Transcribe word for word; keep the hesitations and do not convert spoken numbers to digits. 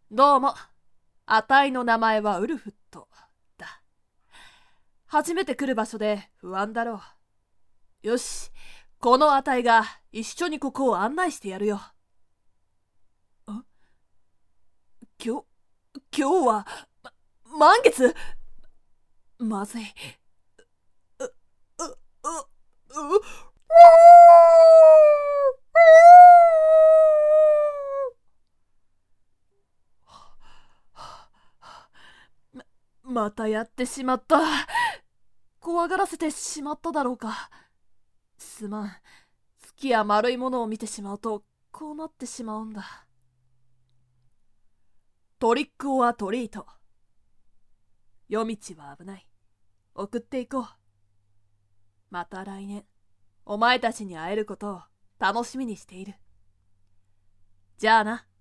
どうも、あたいの名前はウルフットだ。初めて来る場所で不安だろう。よし、このあたいが一緒にここを案内してやるよ。あ、今日、今日は、ま、満月。まずい。う、う、う、う、ま、またやってしまった。怖がらせてしまっただろうか。すまん。月や丸いものを見てしまうとこうなってしまうんだ。トリックオアトリート。夜道は危ない。送っていこう。また来年お前たちに会えることを楽しみにしている。じゃあな。